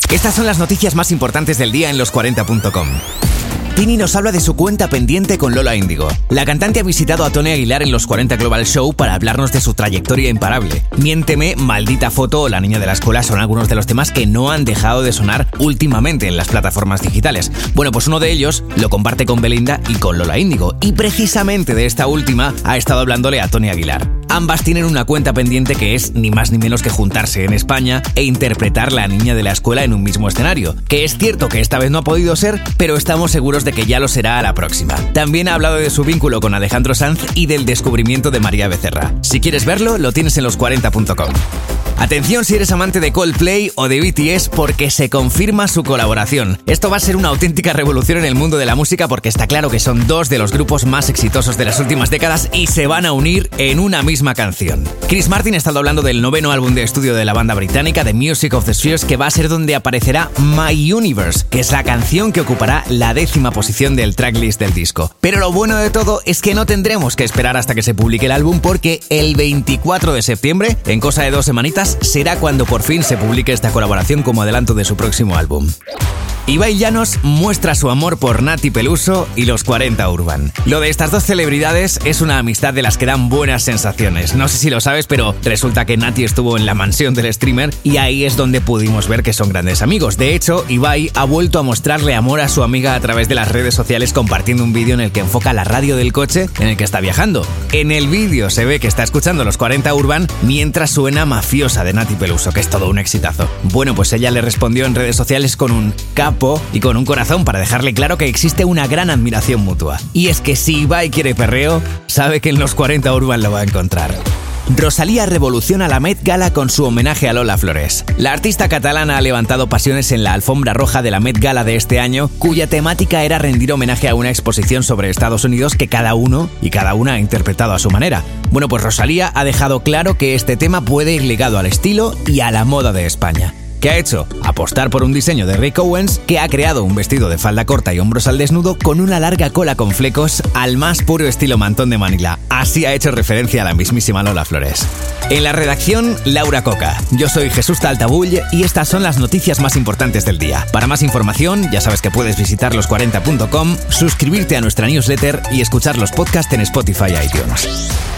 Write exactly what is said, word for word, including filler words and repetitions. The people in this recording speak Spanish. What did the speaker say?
Estas son las noticias más importantes del día en los cuarenta punto com. Tini nos habla de su cuenta pendiente con Lola Índigo. La cantante ha visitado a Tony Aguilar en los cuarenta Global Show para hablarnos de su trayectoria imparable. Miénteme, Maldita Foto o La Niña de la Escuela son algunos de los temas que no han dejado de sonar últimamente en las plataformas digitales. Bueno, pues uno de ellos lo comparte con Belinda y con Lola Índigo. Y precisamente de esta última ha estado hablándole a Tony Aguilar. Ambas tienen una cuenta pendiente que es ni más ni menos que juntarse en España e interpretar La Niña de la Escuela en un mismo escenario. Que es cierto que esta vez no ha podido ser, pero estamos seguros de que ya lo será a la próxima. También ha hablado de su vínculo con Alejandro Sanz y del descubrimiento de María Becerra. Si quieres verlo, lo tienes en los cuarenta punto com. Atención si eres amante de Coldplay o de B T S porque se confirma su colaboración. Esto va a ser una auténtica revolución en el mundo de la música porque está claro que son dos de los grupos más exitosos de las últimas décadas y se van a unir en una misma canción. Chris Martin ha estado hablando del noveno álbum de estudio de la banda británica, The Music of the Spheres, que va a ser donde aparecerá My Universe, que es la canción que ocupará la décima posición del tracklist del disco. Pero lo bueno de todo es que no tendremos que esperar hasta que se publique el álbum porque el veinticuatro de septiembre, en cosa de dos semanitas, será cuando por fin se publique esta colaboración como adelanto de su próximo álbum. Ibai Llanos muestra su amor por Nati Peluso y los cuarenta Urban. Lo de estas dos celebridades es una amistad de las que dan buenas sensaciones. No sé si lo sabes, pero resulta que Nati estuvo en la mansión del streamer y ahí es donde pudimos ver que son grandes amigos. De hecho, Ibai ha vuelto a mostrarle amor a su amiga a través de las redes sociales compartiendo un vídeo en el que enfoca la radio del coche en el que está viajando. En el vídeo se ve que está escuchando los cuarenta Urban mientras suena Mafiosa de Nati Peluso, que es todo un exitazo. Bueno, pues ella le respondió en redes sociales con un capo y con un corazón para dejarle claro que existe una gran admiración mutua. Y es que si Ibai quiere perreo, sabe que en los cuarenta Urban lo va a encontrar. Rosalía revoluciona la Met Gala con su homenaje a Lola Flores. La artista catalana ha levantado pasiones en la alfombra roja de la Met Gala de este año, cuya temática era rendir homenaje a una exposición sobre Estados Unidos que cada uno y cada una ha interpretado a su manera. Bueno, pues Rosalía ha dejado claro que este tema puede ir ligado al estilo y a la moda de España. ¿Qué ha hecho? Apostar por un diseño de Rick Owens, que ha creado un vestido de falda corta y hombros al desnudo con una larga cola con flecos al más puro estilo mantón de Manila. Así ha hecho referencia a la mismísima Lola Flores. En la redacción, Laura Coca. Yo soy Jesús Taltabull y estas son las noticias más importantes del día. Para más información, ya sabes que puedes visitar los cuarenta punto com, suscribirte a nuestra newsletter y escuchar los podcasts en Spotify y iTunes.